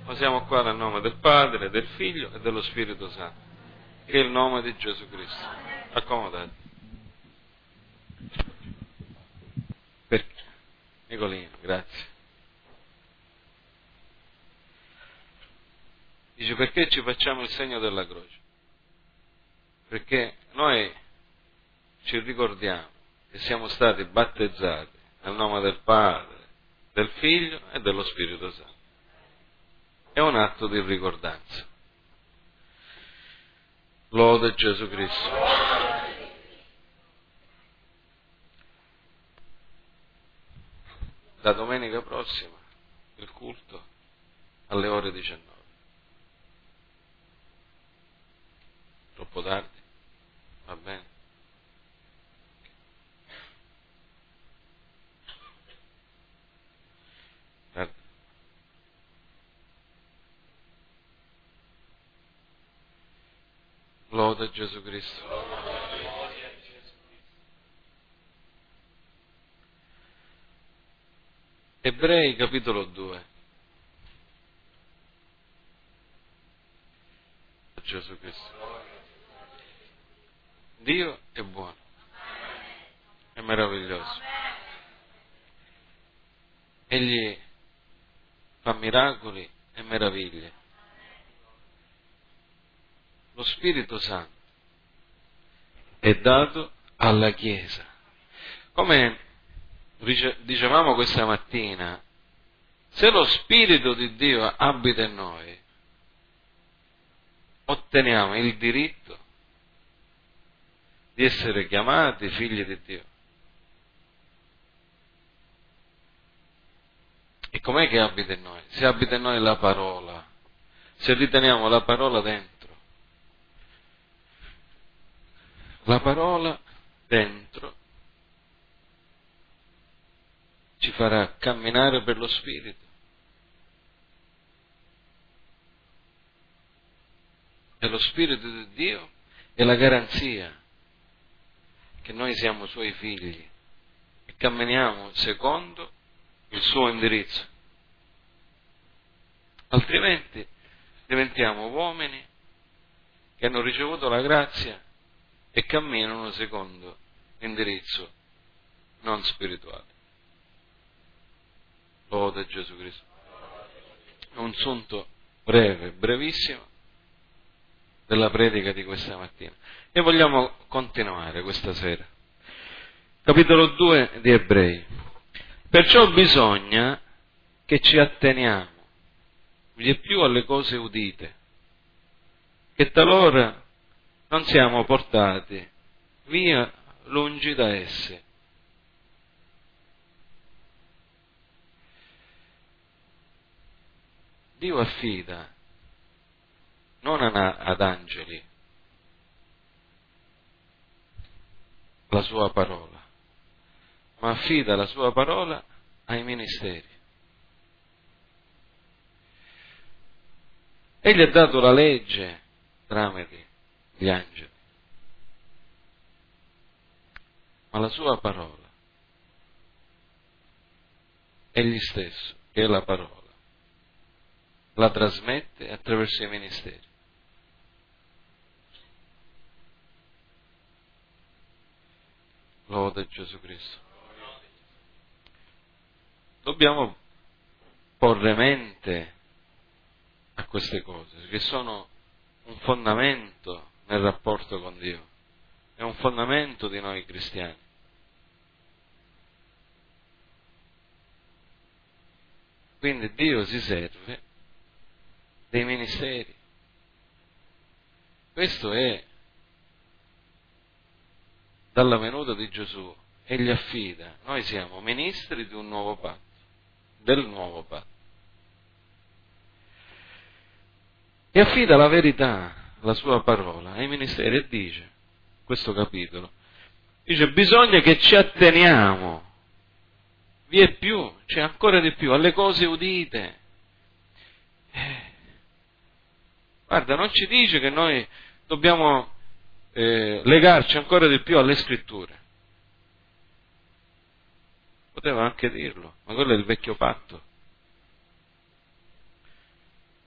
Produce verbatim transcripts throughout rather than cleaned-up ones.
ma siamo qua nel nome del Padre, del Figlio e dello Spirito Santo, che è il nome di Gesù Cristo. Accomodate. Perché? Nicolino, grazie. Dice, perché ci facciamo il segno della croce? Perché noi ci ricordiamo che siamo stati battezzati nel nome del Padre, del Figlio e dello Spirito Santo. È un atto di ricordanza. Lode Gesù Cristo. La domenica prossima il culto alle ore diciannove. Troppo tardi? Va bene? Tardi. Lode Gesù Cristo. Ebrei capitolo due. Gesù Cristo. Dio è buono, è meraviglioso. Egli fa miracoli e meraviglie. Lo Spirito Santo è dato alla Chiesa. Come dicevamo questa mattina, se lo Spirito di Dio abita in noi, otteniamo il diritto di essere chiamati figli di Dio. E com'è che abita in noi? Se abita in noi la parola, se riteniamo la parola dentro, la parola dentro ci farà camminare per lo Spirito. E lo Spirito di Dio è la garanzia che noi siamo Suoi figli e camminiamo secondo il Suo indirizzo. Altrimenti diventiamo uomini che hanno ricevuto la grazia e camminano secondo l'indirizzo non spirituale. Lode Gesù Cristo. Un sunto breve, brevissimo della predica di questa mattina. E vogliamo continuare questa sera. Capitolo due di Ebrei. Perciò bisogna che ci atteniamo vie più alle cose udite, che talora non siamo portati via lungi da esse. Dio affida non ad angeli la sua parola, ma affida la sua parola ai ministeri. Egli ha dato la legge tramite gli angeli, ma la sua parola, egli stesso, che è la parola, la trasmette attraverso i ministeri. Lode Gesù Cristo. Dobbiamo porre mente a queste cose, che sono un fondamento nel rapporto con Dio, è un fondamento di noi cristiani. Quindi Dio si serve dei ministeri. Questo è dalla venuta di Gesù, egli affida, noi siamo ministri di un nuovo patto, del nuovo patto. E affida la verità, la sua parola, ai ministeri e dice, questo capitolo, dice bisogna che ci atteniamo, vi è più, c'è ancora di più, alle cose udite. Eh, guarda, non ci dice che noi dobbiamo eh, legarci ancora di più alle scritture. Poteva anche dirlo, ma quello è il vecchio patto.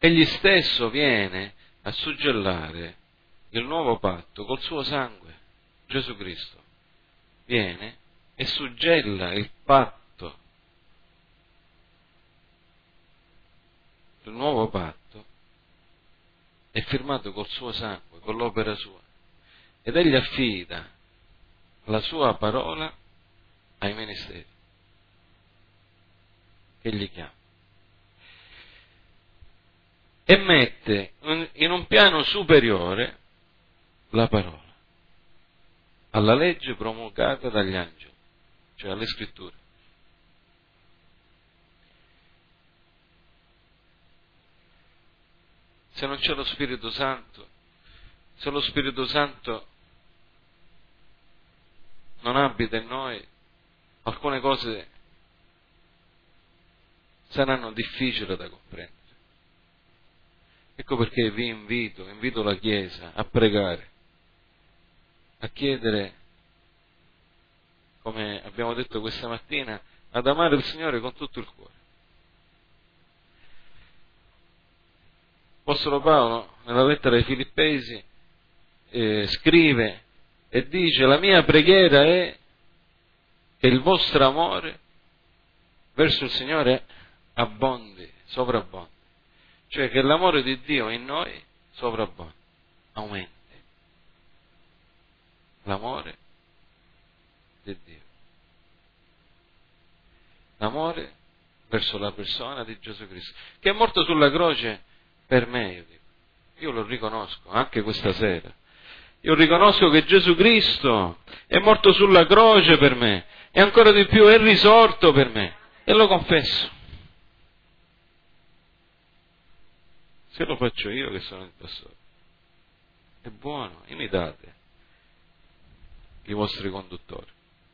Egli stesso viene a suggellare il nuovo patto col suo sangue. Gesù Cristo viene e suggella il patto, il nuovo patto è firmato col suo sangue, con l'opera sua, ed egli affida la sua parola ai ministeri che gli chiama e mette in un piano superiore la parola alla legge promulgata dagli angeli, cioè alle scritture. Se non c'è lo Spirito Santo, se lo Spirito Santo non abita in noi, alcune cose saranno difficili da comprendere. Ecco perché vi invito, invito la Chiesa a pregare, a chiedere, come abbiamo detto questa mattina, ad amare il Signore con tutto il cuore. L'Apostolo Paolo, nella lettera ai Filippesi, eh, scrive e dice: la mia preghiera è che il vostro amore verso il Signore abbondi, sovrabbondi, cioè che l'amore di Dio in noi sovrabbondi, aumenti. L'amore di Dio, l'amore verso la persona di Gesù Cristo, che è morto sulla croce per me, io dico. Io lo riconosco, anche questa sera. Io riconosco che Gesù Cristo è morto sulla croce per me, e ancora di più è risorto per me, e lo confesso. Se lo faccio io che sono il pastore, è buono, imitate i vostri conduttori,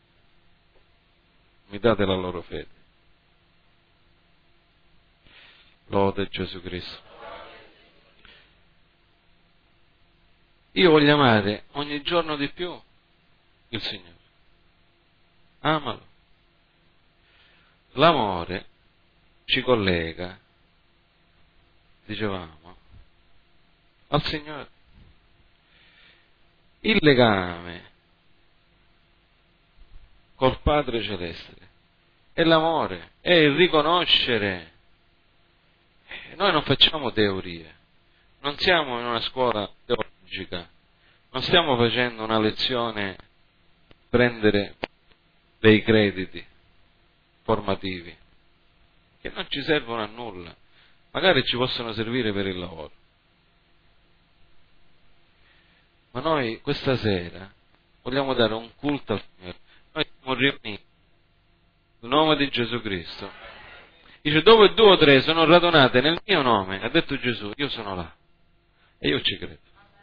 imitate la loro fede. Lode Gesù Cristo. Io voglio amare ogni giorno di più il Signore. Amalo. L'amore ci collega, dicevamo, al Signore. Il legame col Padre Celeste è l'amore, è il riconoscere. Noi non facciamo teorie, non siamo in una scuola teologica, non stiamo facendo una lezione per prendere dei crediti formativi che non ci servono a nulla, magari ci possono servire per il lavoro. Ma noi questa sera vogliamo dare un culto al Signore. Noi siamo riuniti nel nome di Gesù Cristo. Dice: dove due o tre sono radunate nel mio nome, ha detto Gesù, io sono là. E io ci credo.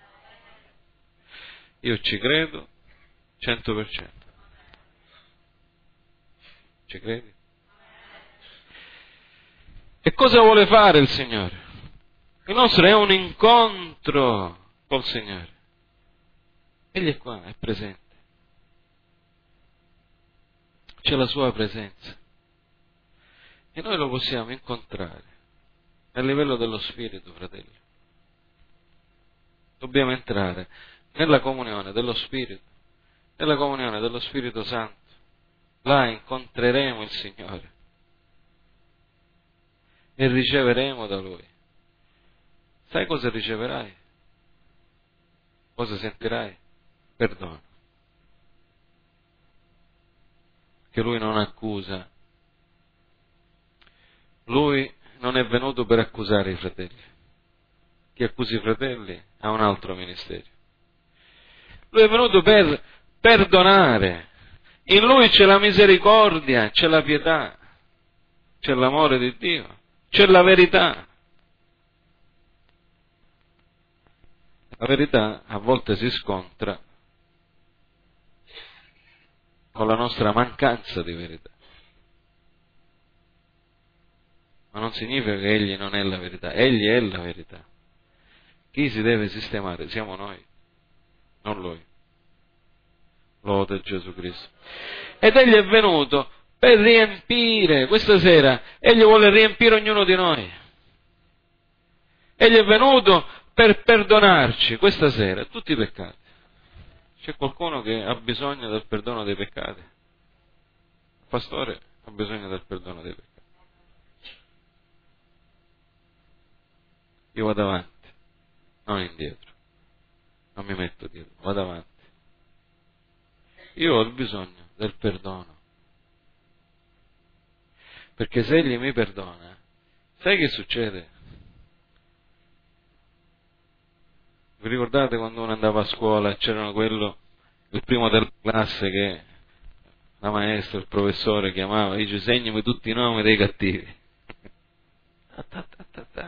Io ci credo cento per cento. Ci credi? E cosa vuole fare il Signore? Il nostro è un incontro col Signore. Egli è qua, è presente. C'è la sua presenza. E noi lo possiamo incontrare a livello dello Spirito, fratelli. Dobbiamo entrare nella comunione dello Spirito, nella comunione dello Spirito Santo. Là incontreremo il Signore e riceveremo da Lui. Sai cosa riceverai? Cosa sentirai? Perdono. Che Lui non accusa. Lui non è venuto per accusare i fratelli. Chi accusa i fratelli ha un altro ministero. Lui è venuto per perdonare. In Lui c'è la misericordia, c'è la pietà, c'è l'amore di Dio, c'è la verità. La verità a volte si scontra con la nostra mancanza di verità. Ma non significa che Egli non è la verità, Egli è la verità. Chi si deve sistemare siamo noi, non Lui. Lode Gesù Cristo. Ed Egli è venuto per riempire, questa sera, Egli vuole riempire ognuno di noi. Egli è venuto per perdonarci questa sera tutti i peccati. C'è qualcuno che ha bisogno del perdono dei peccati? Il pastore ha bisogno del perdono dei peccati. Io vado avanti, non indietro. Non mi metto dietro, vado avanti. Io ho il bisogno del perdono. Perché se egli mi perdona, sai che succede? Vi ricordate quando uno andava a scuola e c'era quello, il primo della classe che la maestra, il professore chiamava, dice segnami tutti i nomi dei cattivi. Ta ta ta ta ta.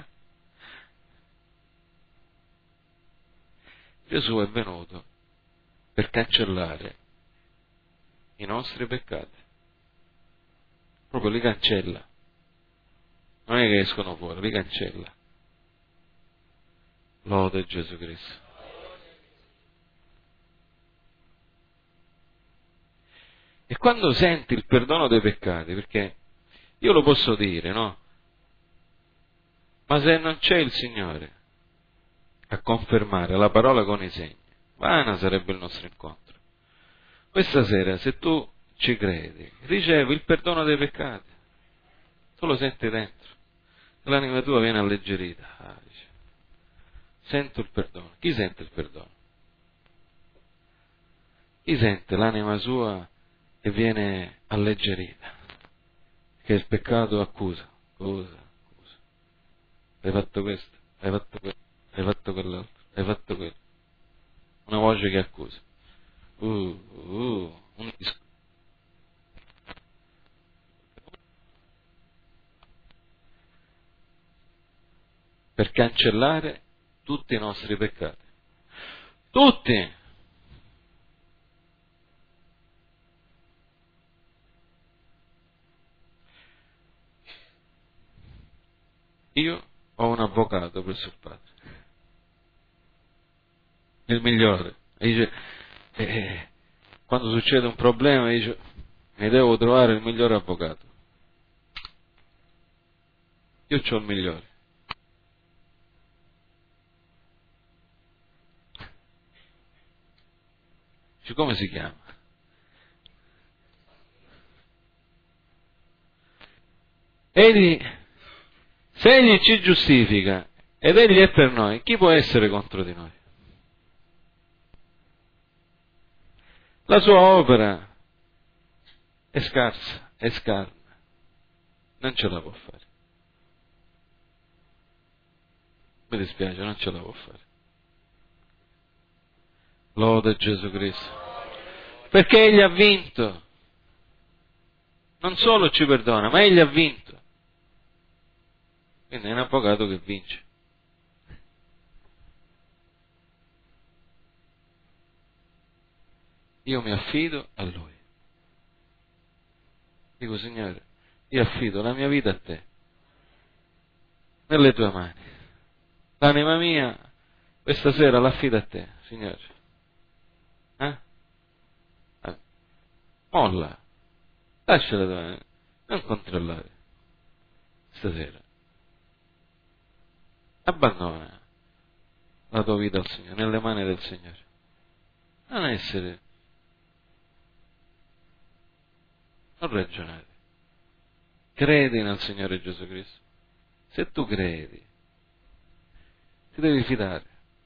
Gesù è venuto per cancellare i nostri peccati. Proprio li cancella. Non è che escono fuori, li cancella. Lode Gesù Cristo. E quando senti il perdono dei peccati, perché io lo posso dire, no? Ma se non c'è il Signore a confermare la parola con i segni, vana sarebbe il nostro incontro. Questa sera, se tu ci credi, ricevi il perdono dei peccati. Tu lo senti dentro. L'anima tua viene alleggerita. Ah, dice, sento il perdono. Chi sente il perdono? Chi sente l'anima sua che viene alleggerita? Che il peccato accusa. Accusa, accusa. Hai fatto questo, hai fatto quello, hai fatto quell'altro, hai fatto quello. Una voce che accusa. Uh, uh, un disco. Per cancellare tutti i nostri peccati. Tutti! Io ho un avvocato presso il Padre. Il migliore. E dice, eh, quando succede un problema, dice, mi devo trovare il migliore avvocato. Io c'ho il migliore. Dice, come si chiama? Egli, se egli ci giustifica ed egli è per noi, chi può essere contro di noi? La sua opera è scarsa, è scarna, non ce la può fare. Mi dispiace, non ce la può fare. Lode Gesù Cristo. Perché egli ha vinto. Non solo ci perdona, ma egli ha vinto. Quindi è un avvocato che vince. Io mi affido a Lui. Dico, Signore, io affido la mia vita a Te, nelle Tue mani. L'anima mia, questa sera l'affido a Te, Signore. Eh? Eh. Molla. Lasciala da non controllare. Stasera. Abbandona la tua vita al Signore, nelle mani del Signore. Non essere, non ragionare. Credi nel Signore Gesù Cristo. Se tu credi, ti devi fidare.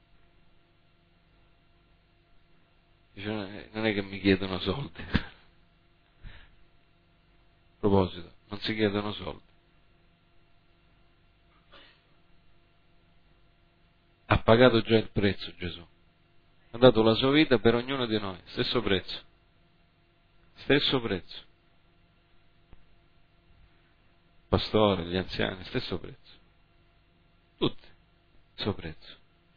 Dice, non è che mi chiedono soldi. A proposito, non si chiedono soldi. Ha pagato già il prezzo Gesù. Ha dato la sua vita per ognuno di noi, stesso prezzo. Stesso prezzo. Pastore, gli anziani, stesso prezzo. Tutti, stesso prezzo.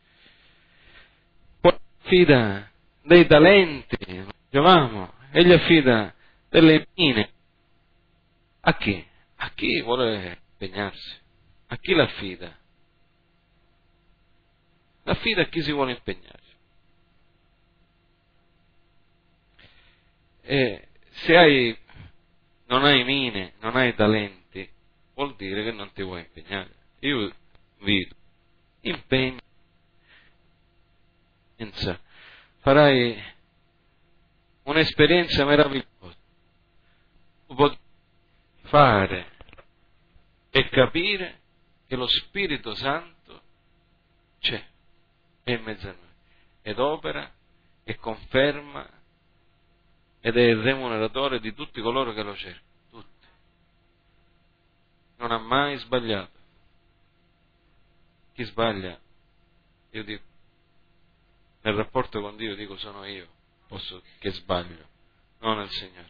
Poi affida dei talenti, dicevamo, egli affida delle mine. A chi? A chi vuole impegnarsi? A chi l'affida? L'affida a chi si vuole impegnare. E se hai, non hai mine, non hai talenti, vuol dire che non ti vuoi impegnare. Io invito, impegni, farai un'esperienza meravigliosa. Tu potrai fare e capire che lo Spirito Santo c'è, è in mezzo a noi, ed opera e conferma ed è il remuneratore di tutti coloro che lo cercano, tutti. Non ha mai sbagliato. Chi sbaglia, io dico, nel rapporto con Dio dico sono io, posso che sbaglio, non il Signore.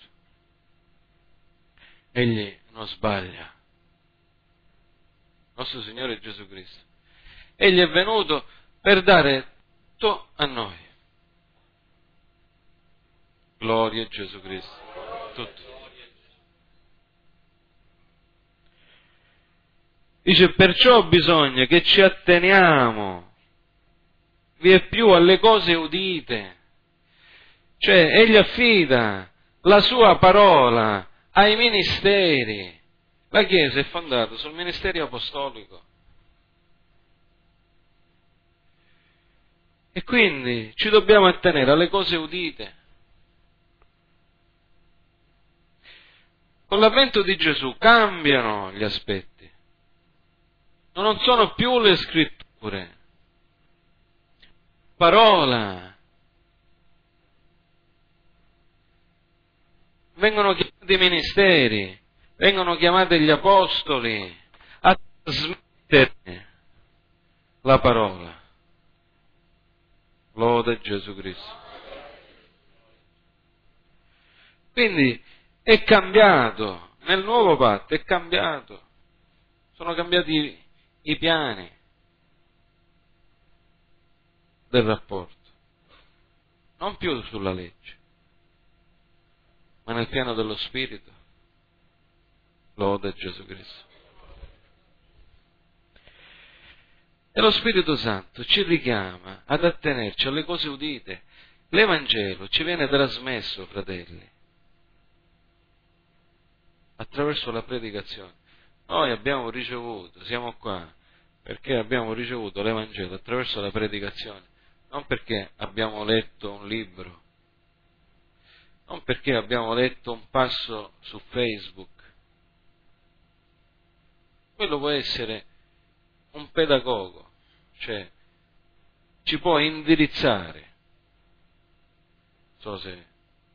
Egli non sbaglia. Il nostro Signore Gesù Cristo. Egli è venuto per dare tutto a noi. Gloria a Gesù Cristo. Tutto. Dice, perciò bisogna che ci atteniamo vie più alle cose udite. Cioè, egli affida la sua parola ai ministeri. La Chiesa è fondata sul ministero apostolico. E quindi ci dobbiamo attenere alle cose udite. Con l'avvento di Gesù cambiano gli aspetti. Non sono più le scritture. Parola. Vengono chiamati i ministeri, vengono chiamati gli apostoli a trasmettere la parola. Lode Gesù Cristo. Quindi è cambiato, nel nuovo patto è cambiato, sono cambiati i piani del rapporto, non più sulla legge, ma nel piano dello Spirito. Lode Gesù Cristo. E lo Spirito Santo ci richiama ad attenerci alle cose udite. L'Evangelo ci viene trasmesso, fratelli, attraverso la predicazione. Noi abbiamo ricevuto, siamo qua, perché abbiamo ricevuto l'Evangelo attraverso la predicazione, non perché abbiamo letto un libro, non perché abbiamo letto un passo su Facebook. Quello può essere un pedagogo, cioè ci può indirizzare, so se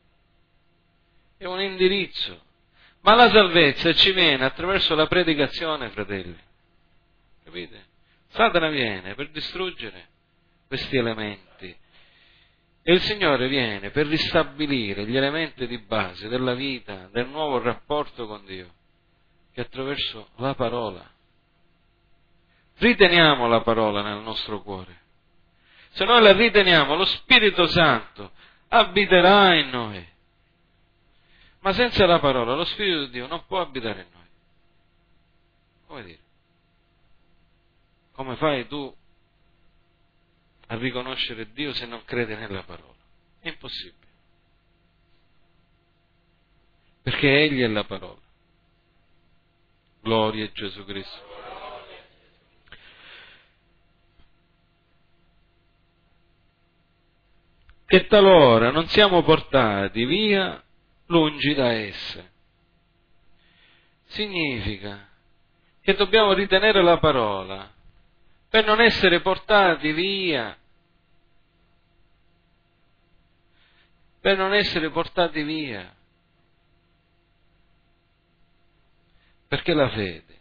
è un indirizzo, ma la salvezza ci viene attraverso la predicazione, fratelli, capite? Satana viene per distruggere questi elementi e il Signore viene per ristabilire gli elementi di base della vita, del nuovo rapporto con Dio, che attraverso la parola. Riteniamo la parola nel nostro cuore. Se noi la riteniamo, lo Spirito Santo abiterà in noi. Ma senza la parola, lo Spirito di Dio non può abitare in noi. Come dire? Come fai tu a riconoscere Dio se non credi nella parola? È impossibile. Perché Egli è la parola. Gloria a Gesù Cristo. Che talora non siamo portati via lungi da esse. Significa che dobbiamo ritenere la parola per non essere portati via, per non essere portati via, perché la fede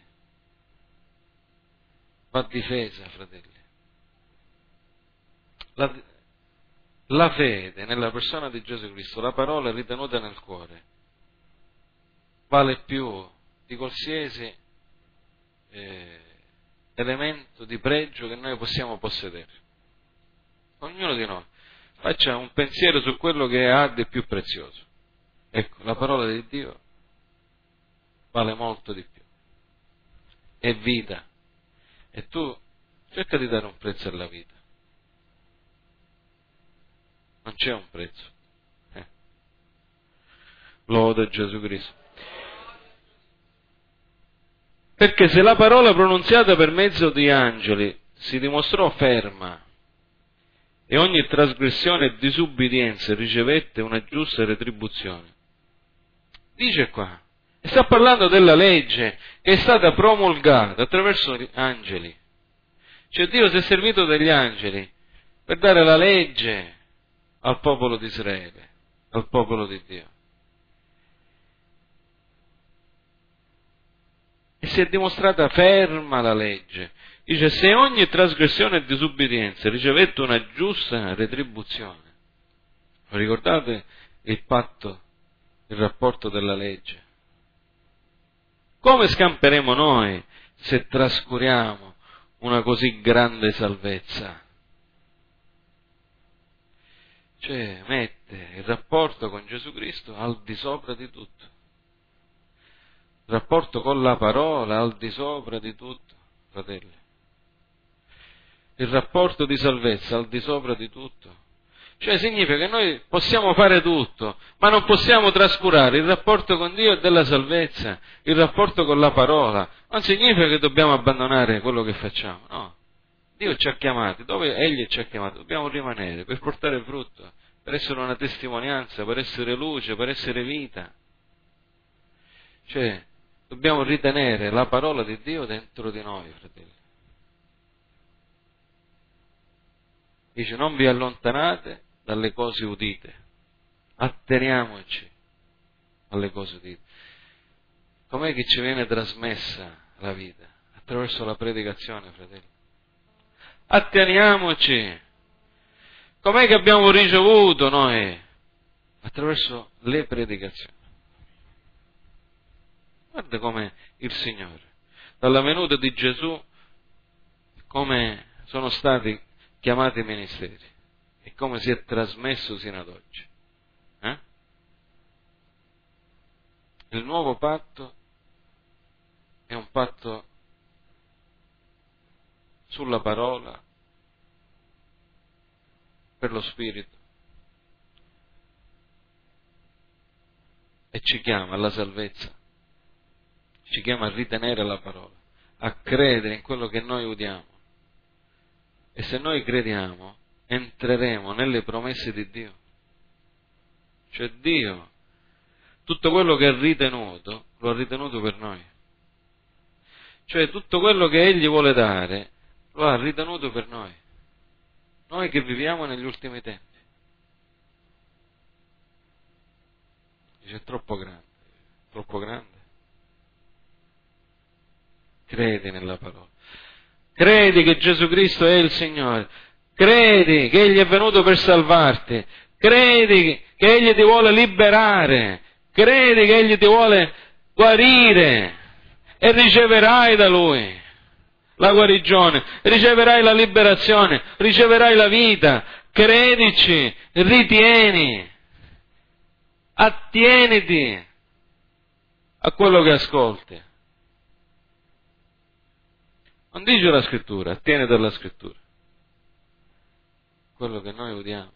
va difesa, fratelli. La, la fede nella persona di Gesù Cristo, la parola ritenuta nel cuore, vale più di qualsiasi eh, elemento di pregio che noi possiamo possedere. Ognuno di noi faccia un pensiero su quello che ha di più prezioso. Ecco, la parola di Dio vale molto di più. È vita. E tu cerca di dare un prezzo alla vita. Non c'è un prezzo. Eh. Lode Gesù Cristo. Perché se la parola pronunziata per mezzo di angeli si dimostrò ferma e ogni trasgressione e disubbidienza ricevette una giusta retribuzione. Dice qua, e sta parlando della legge che è stata promulgata attraverso gli angeli. Cioè Dio si è servito degli angeli per dare la legge al popolo di Israele, al popolo di Dio. E si è dimostrata ferma la legge. Dice, se ogni trasgressione e disubbidienza ricevette una giusta retribuzione. Ricordate il patto, il rapporto della legge? Come scamperemo noi se trascuriamo una così grande salvezza? Cioè, mette il rapporto con Gesù Cristo al di sopra di tutto. Il rapporto con la parola al di sopra di tutto, fratelli. Il rapporto di salvezza al di sopra di tutto. Cioè significa che noi possiamo fare tutto, ma non possiamo trascurare il rapporto con Dio e della salvezza, il rapporto con la parola. Non significa che dobbiamo abbandonare quello che facciamo, no. Dio ci ha chiamati, dove Egli ci ha chiamati, dobbiamo rimanere per portare frutto, per essere una testimonianza, per essere luce, per essere vita. Cioè, dobbiamo ritenere la parola di Dio dentro di noi, fratelli. Dice, non vi allontanate dalle cose udite, atteniamoci alle cose udite. Com'è che ci viene trasmessa la vita? Attraverso la predicazione, fratelli. Atteniamoci. Com'è che abbiamo ricevuto noi? Attraverso le predicazioni. Guarda come il Signore, dalla venuta di Gesù, come sono stati chiamati ministeri e come si è trasmesso sino ad oggi. Eh? Il nuovo patto è un patto sulla parola, per lo Spirito, e ci chiama alla salvezza, ci chiama a ritenere la parola, a credere in quello che noi udiamo. E se noi crediamo, entreremo nelle promesse di Dio. Cioè Dio, tutto quello che ha ritenuto, lo ha ritenuto per noi. Cioè tutto quello che Egli vuole dare, lo ha ritenuto per noi. Noi che viviamo negli ultimi tempi. Dice, è troppo grande, troppo grande. Credi nella parola. Credi che Gesù Cristo è il Signore. Credi che Egli è venuto per salvarti. Credi che Egli ti vuole liberare. Credi che Egli ti vuole guarire. E riceverai da Lui la guarigione, riceverai la liberazione, riceverai la vita. Credici, ritieni, attieniti a quello che ascolti. Non dice la Scrittura, attieniti alla Scrittura. Quello che noi udiamo.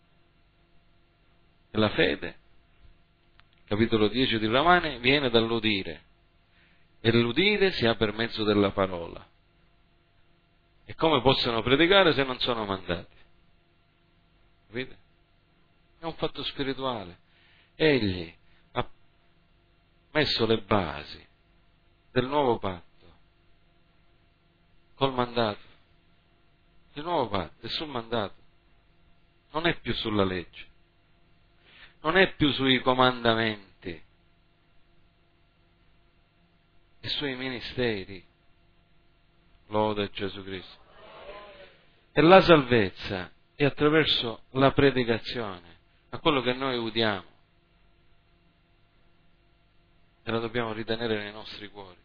E la fede, capitolo dieci di Romani, viene dall'udire. E l'udire si ha per mezzo della parola. E come possono predicare se non sono mandati? Capite? È un fatto spirituale. Egli ha messo le basi del nuovo patto col mandato. Il nuovo patto è sul mandato, non è più sulla legge, non è più sui comandamenti, è sui ministeri. Lode Gesù Cristo. E la salvezza è attraverso la predicazione, a quello che noi udiamo. E la dobbiamo ritenere nei nostri cuori.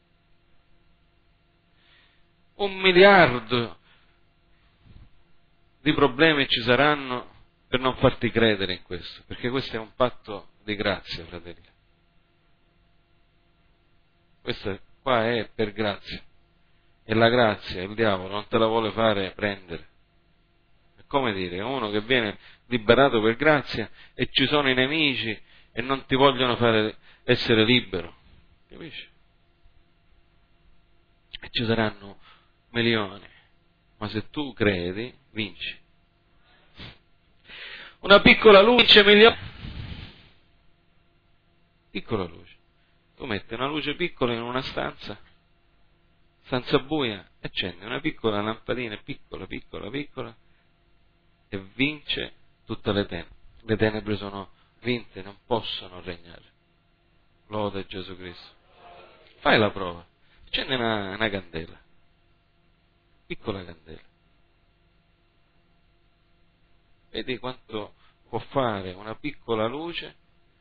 Un miliardo di problemi ci saranno per non farti credere in questo, perché questo è un patto di grazia, fratelli. Questo qua è per grazia. E la grazia, il diavolo non te la vuole fare prendere. È come dire, uno che viene liberato per grazia e ci sono i nemici e non ti vogliono fare essere libero. Capisci? E ci saranno milioni ma se tu credi, vinci. Una piccola luce milioni. Piccola luce. Tu metti una luce piccola in una stanza, stanza buia, accendi una piccola lampadina, piccola, piccola, piccola, e vince tutte le tenebre. Le tenebre sono vinte, non possono regnare. Lode Gesù Cristo. Fai la prova. Accendi una, una candela, piccola candela. Vedi quanto può fare una piccola luce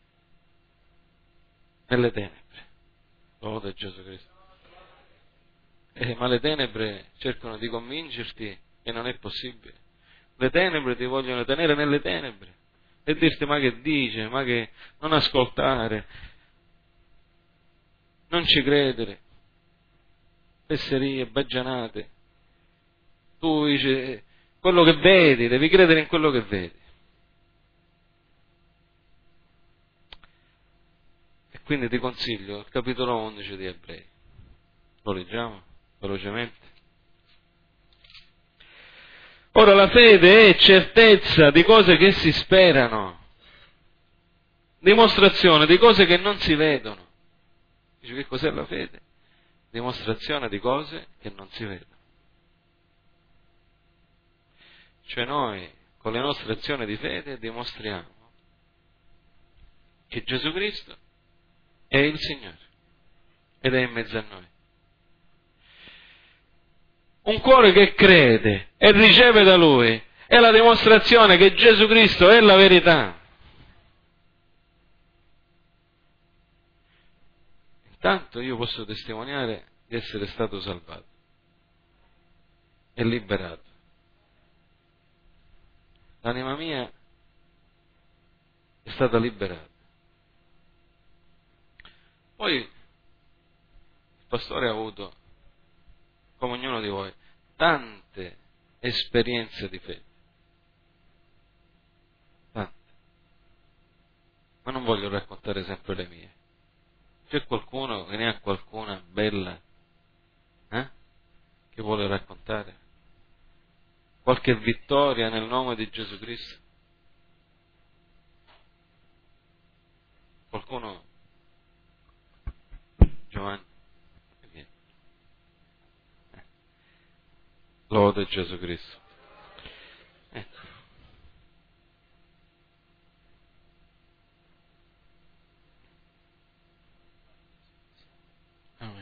nelle tenebre. Lode Gesù Cristo. Eh, ma le tenebre cercano di convincerti che non è possibile. Le tenebre ti vogliono tenere nelle tenebre e dirti: ma che dice, ma che non ascoltare, non ci credere, fesserie, baggianate. Tu dici quello che vedi, devi credere in quello che vedi. E quindi ti consiglio il capitolo undici di Ebrei. Lo leggiamo velocemente. Ora la fede è certezza di cose che si sperano, dimostrazione di cose che non si vedono. Dice: che cos'è la fede? Dimostrazione di cose che non si vedono. Cioè noi con le nostre azioni di fede dimostriamo che Gesù Cristo è il Signore ed è in mezzo a noi. Un cuore che crede e riceve da Lui è la dimostrazione che Gesù Cristo è la verità. Intanto io posso testimoniare di essere stato salvato e liberato. L'anima mia è stata liberata. Poi il pastore ha avuto, come ognuno di voi, tante esperienze di fede. Tante. Ma non voglio raccontare sempre le mie. C'è qualcuno che ne ha qualcuna bella, eh? Che vuole raccontare? Qualche vittoria nel nome di Gesù Cristo? Qualcuno? Giovanni? Vieni. Eh. Lode Gesù Cristo. Eh. Amen.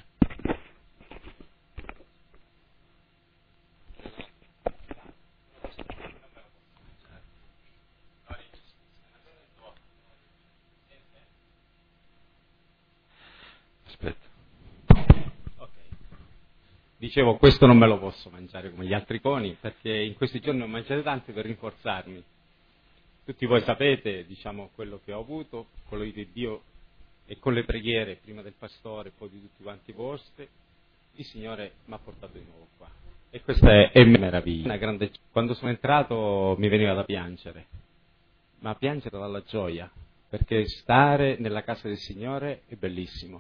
Aspetta. Ok. Dicevo, questo non me lo posso mangiare come gli altri coni, perché in questi giorni ho mangiato tanti per rinforzarmi. Tutti voi sapete, diciamo, quello che ho avuto, con l'aiuto di Dio e con le preghiere, prima del pastore e poi di tutti quanti vostri, il Signore mi ha portato di nuovo qua. E questa è, è meraviglia. Una grande... Quando sono entrato mi veniva da piangere, ma piangere dalla gioia, perché stare nella casa del Signore è bellissimo.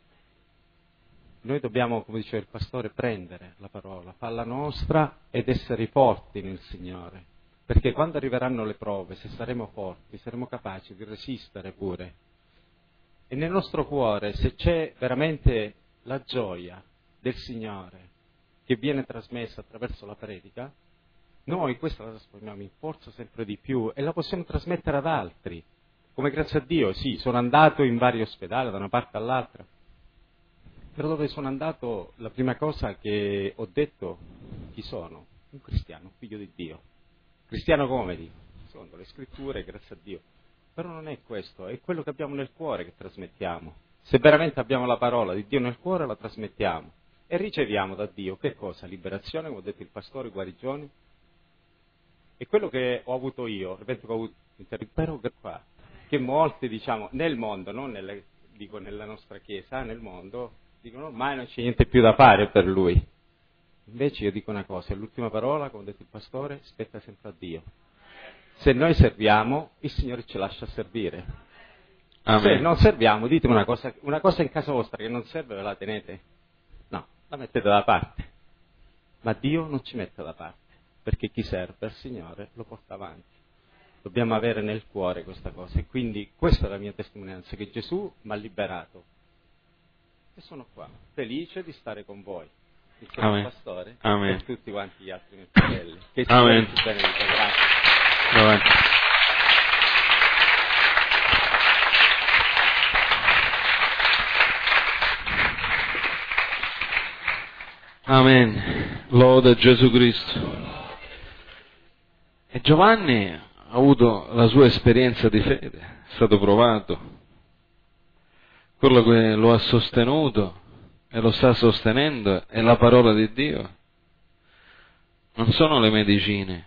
Noi dobbiamo, come diceva il pastore, prendere la parola, farla nostra ed essere forti nel Signore, perché quando arriveranno le prove, se saremo forti, saremo capaci di resistere pure. E nel nostro cuore, se c'è veramente la gioia del Signore che viene trasmessa attraverso la predica, noi questa la trasformiamo in forza sempre di più e la possiamo trasmettere ad altri. Come grazie a Dio, sì, sono andato in vari ospedali da una parte all'altra, però dove sono andato la prima cosa che ho detto: chi sono? Un cristiano, un figlio di Dio. Cristiano come dico? Secondo le scritture, grazie a Dio. Però non è questo, è quello che abbiamo nel cuore che trasmettiamo. Se veramente abbiamo la parola di Dio nel cuore, la trasmettiamo e riceviamo da Dio che cosa? Liberazione, come ho detto il pastore, guarigione. E quello che ho avuto io, ripeto che ho avuto, spero che qua, che molti, diciamo, nel mondo, non nelle, dico nella nostra chiesa, nel mondo, dicono ormai non c'è niente più da fare per lui. Invece io dico una cosa, l'ultima parola, come ha detto il pastore, spetta sempre a Dio. Se noi serviamo, il Signore ci lascia servire. Amen. Se non serviamo, ditemi una cosa, una cosa in casa vostra che non serve, ve la tenete? No, la mettete da parte. ma Dio non ci mette da parte, perché chi serve al Signore lo porta avanti. Dobbiamo avere nel cuore questa cosa, e quindi questa è la mia testimonianza, che Gesù mi ha liberato. E sono qua, felice di stare con voi, il Amen. pastore Amen. e tutti quanti gli altri miei fratelli. Che il Amen. Signore ci benedica. Grazie. Amen. Amen. Lode Gesù Cristo. E Giovanni ha avuto la sua esperienza di fede, è stato provato. Quello che lo ha sostenuto e lo sta sostenendo è la parola di Dio. Non sono le medicine.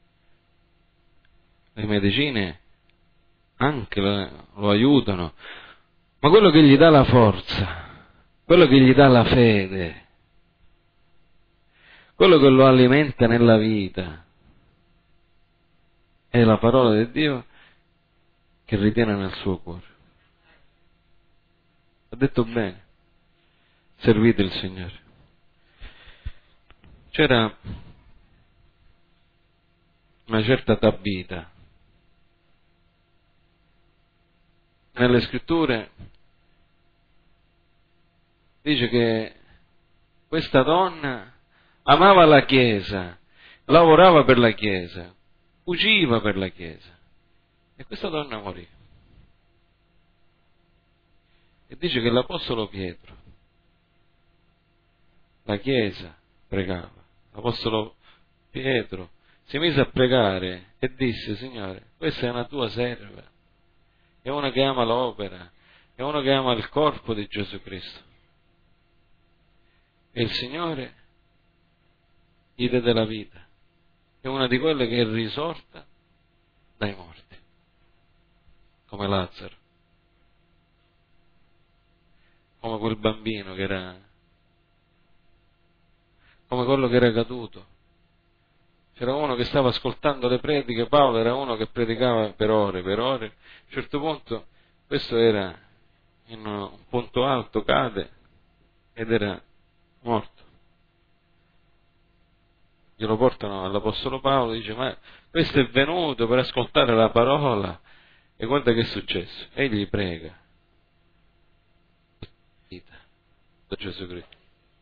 Le medicine anche lo aiutano, ma quello che gli dà la forza, quello che gli dà la fede, quello che lo alimenta nella vita, è la parola di Dio che ritiene nel suo cuore. Ha detto bene, servite il Signore. C'era una certa Tabita. Nelle scritture dice che questa donna amava la Chiesa, lavorava per la Chiesa, cuciva per la Chiesa, e questa donna morì. E dice che l'Apostolo Pietro, la Chiesa pregava, l'Apostolo Pietro si mise a pregare e disse: Signore, questa è una tua serva, è una che ama l'opera, è uno che ama il corpo di Gesù Cristo. E il Signore gli diede la vita, è una di quelle che è risorta dai morti, come Lazzaro, come quel bambino che era, come quello che era caduto. C'era uno che stava ascoltando le prediche, Paolo era uno che predicava per ore, per ore. A un certo punto questo era in un punto alto, cade ed era morto. Glielo portano all'Apostolo Paolo, dice: ma questo è venuto per ascoltare la parola, e guarda che è successo. Egli prega vita da Gesù Cristo.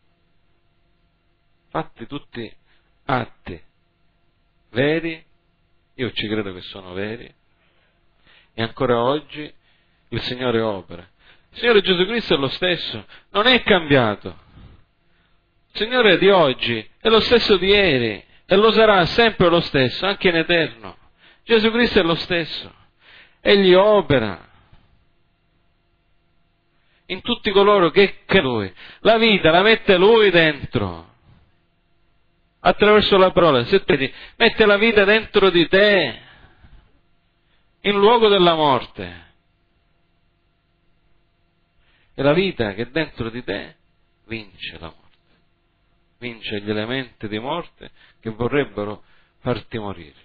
Fatti tutti atti veri, io ci credo che sono veri, e ancora oggi il Signore opera. Il Signore Gesù Cristo è lo stesso, non è cambiato. Il Signore di oggi è lo stesso di ieri e lo sarà sempre lo stesso, anche in eterno. Gesù Cristo è lo stesso, Egli opera in tutti coloro che credono Lui. La vita la mette Lui dentro, attraverso la parola. Se tu mette la vita dentro di te, in luogo della morte, e la vita che è dentro di te vince la morte, vince gli elementi di morte che vorrebbero farti morire.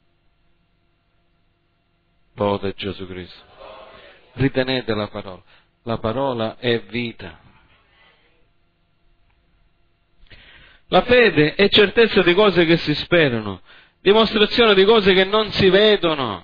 Lode Gesù Cristo. Ritenete la parola. La parola è vita. La fede è certezza di cose che si sperano, dimostrazione di cose che non si vedono.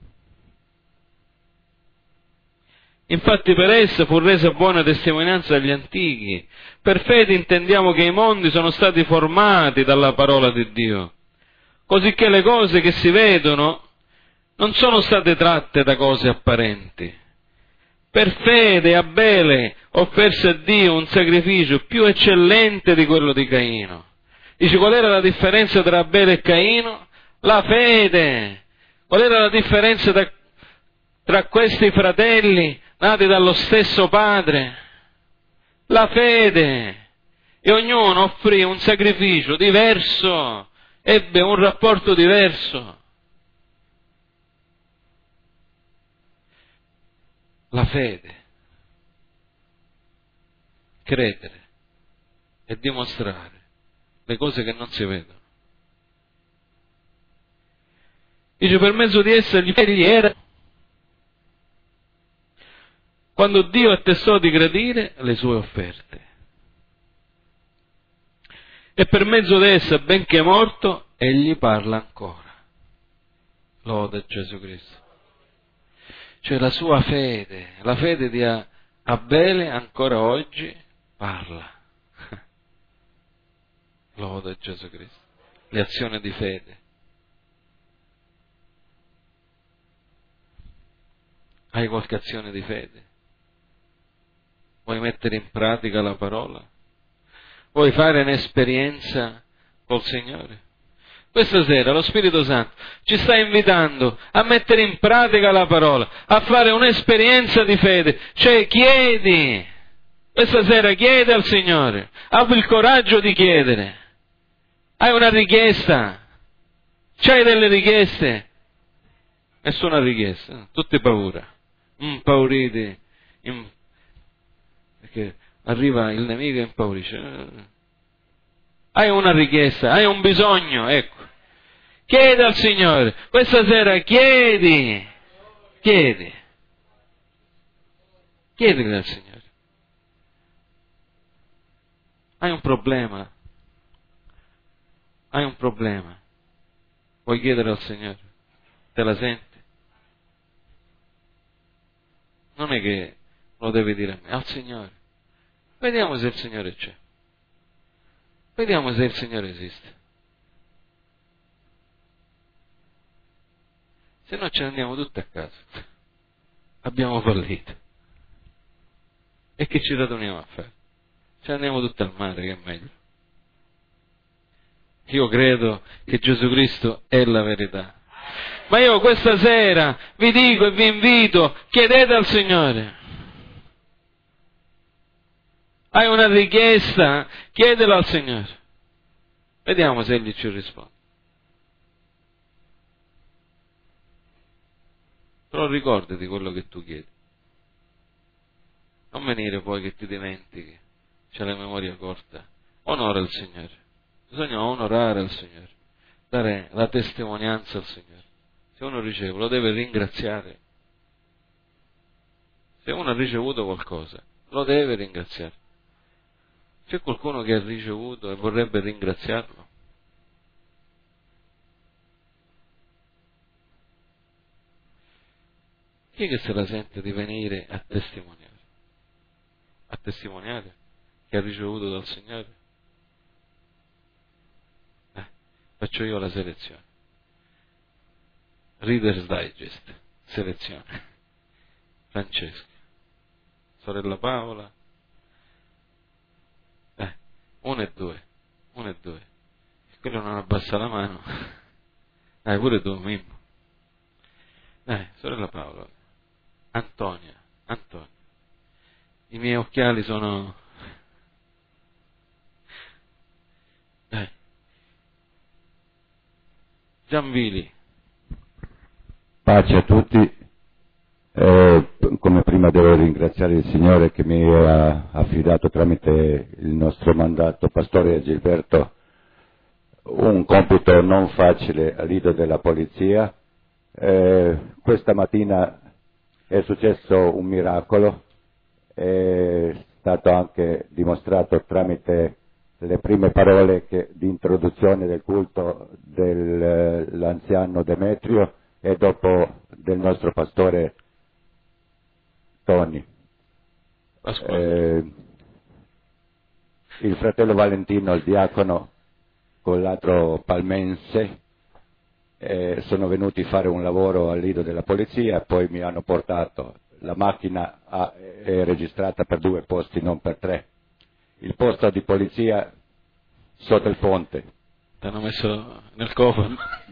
Infatti per essa fu resa buona testimonianza agli antichi. Per fede intendiamo che i mondi sono stati formati dalla parola di Dio, cosicché le cose che si vedono non sono state tratte da cose apparenti. Per fede Abele offerse a Dio un sacrificio più eccellente di quello di Caino. Dice: qual era la differenza tra Abele e Caino? La fede. Qual era la differenza tra, tra questi fratelli nati dallo stesso padre? La fede. E ognuno offrì un sacrificio diverso, ebbe un rapporto diverso. La fede, credere e dimostrare le cose che non si vedono. Dice: per mezzo di essa gli egli era, quando Dio attestò di gradire le sue offerte. e per mezzo di essa, benché morto, egli parla ancora. Lode Gesù Cristo. Cioè la sua fede, la fede di Abele ancora oggi parla. Lode Gesù Cristo. Le azioni di fede. Hai qualche azione di fede? Vuoi mettere in pratica la parola? Vuoi fare un'esperienza col Signore? Questa sera lo Spirito Santo ci sta invitando a mettere in pratica la parola, a fare un'esperienza di fede. Cioè chiedi, questa sera chiedi al Signore, abbi il coraggio di chiedere. Hai una richiesta? C'hai delle richieste? Nessuna richiesta, tutte paura, impauriti, im... perché arriva il nemico e impaurisce. Hai una richiesta, hai un bisogno, ecco. Chiedi al Signore, questa sera chiedi, chiedi, chiedili al Signore. Hai un problema, hai un problema, vuoi chiedere al Signore? Te la senti? Non è che lo devi dire a me, al Signore. Vediamo se il Signore c'è. Vediamo se il Signore esiste. Se no ce ne andiamo tutti a casa. Abbiamo fallito. E che ci ragioniamo a fare? Ce ne andiamo tutti al mare, che è meglio. Io credo che Gesù Cristo è la verità. Ma io questa sera vi dico e vi invito, chiedete al Signore. Hai una richiesta? Chiedela al Signore. Vediamo se Egli ci risponde. Però ricordati quello che tu chiedi. Non venire poi che ti dimentichi, c'è la memoria corta. Onora il Signore. Bisogna onorare il Signore, dare la testimonianza al Signore. Se uno riceve, lo deve ringraziare. Se uno ha ricevuto qualcosa, lo deve ringraziare. C'è qualcuno che ha ricevuto e vorrebbe ringraziarlo? Chi è che se la sente di venire a testimoniare? A testimoniare che ha ricevuto dal Signore? Eh, faccio io la selezione. Reader's Digest, selezione. Francesco, sorella Paola, eh, uno e due, uno e due. Quello non abbassa la mano. Dai, pure tu, Mimmo. Dai, sorella Paola. Antonia, Antonia. I miei occhiali sono... Dai. Gianvili. Pace a tutti. Eh, come prima devo ringraziare il Signore che mi ha affidato tramite il nostro mandato Pastore Gilberto un compito non facile al lido della polizia. Eh, questa mattina è successo un miracolo, è stato anche dimostrato tramite le prime parole che, di introduzione del culto dell'anziano Demetrio e dopo del nostro pastore Tony. Eh, il fratello Valentino, il diacono, con l'altro palmense, eh, sono venuti a fare un lavoro al lido della polizia, poi mi hanno portato, la macchina a, è registrata per due posti, non per tre. Il posto di polizia sotto il ponte. Ti hanno messo nel cofano?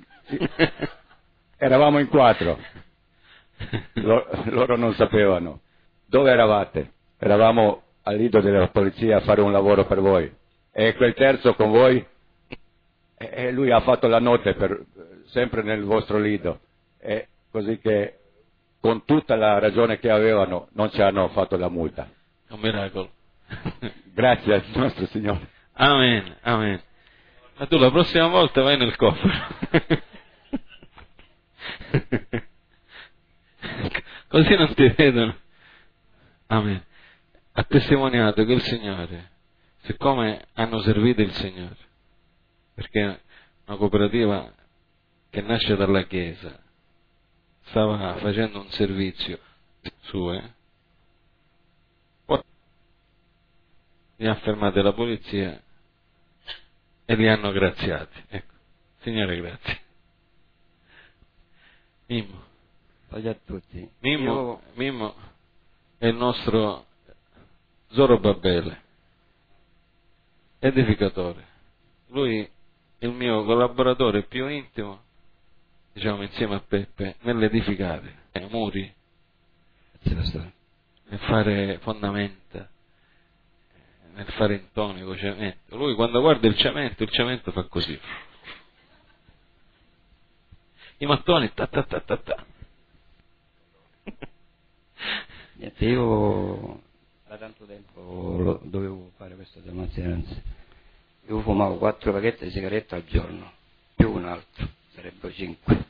Eravamo in quattro, loro, loro non sapevano. Dove eravate? Eravamo al lido della polizia a fare un lavoro per voi. E quel terzo con voi? E lui ha fatto la notte per, sempre nel vostro lido. E così che con tutta la ragione che avevano non ci hanno fatto la multa. È un miracolo. Grazie al nostro Signore. Amen, amen. Ma tu la prossima volta vai nel cofano. Così non ti vedono. Amen. Ha testimoniato che il Signore, siccome hanno servito il Signore, perché è una cooperativa che nasce dalla Chiesa, stava facendo un servizio su, eh? Poi li ha fermati la polizia e li hanno graziati. Ecco, Signore, grazie. Mimmo. Voglio a tutti. Mimmo, Io... Mimmo è il nostro Zorobabele, edificatore. Lui è il mio collaboratore più intimo, diciamo, insieme a Peppe, nell'edificare i muri, nel fare fondamenta, nel fare intonico, cemento. Lui quando guarda il cemento, il cemento fa così. I mattoni, ta ta ta ta ta. Niente, io da tanto tempo lo, dovevo fare questa demonstranza. Io fumavo quattro paquetti di sigarette al giorno, più un altro, sarebbero cinque.